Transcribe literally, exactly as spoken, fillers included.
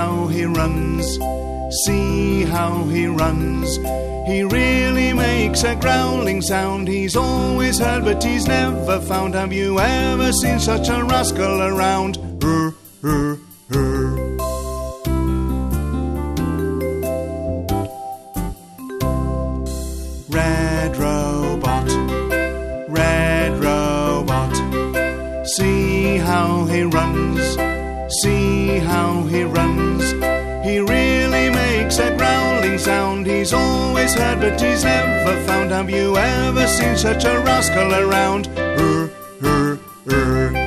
how he runs, see how he runs. He really makes a growling sound. He's always heard but he's never found. Have you ever seen such a rascal around? Rrr, rrr, rrr. Red robot, red robot, see how he runs, see how he runs. He really makes a growling sound. He's always heard but he's never found. Have you ever seen such a rascal around? Rrr, rrr, rrr.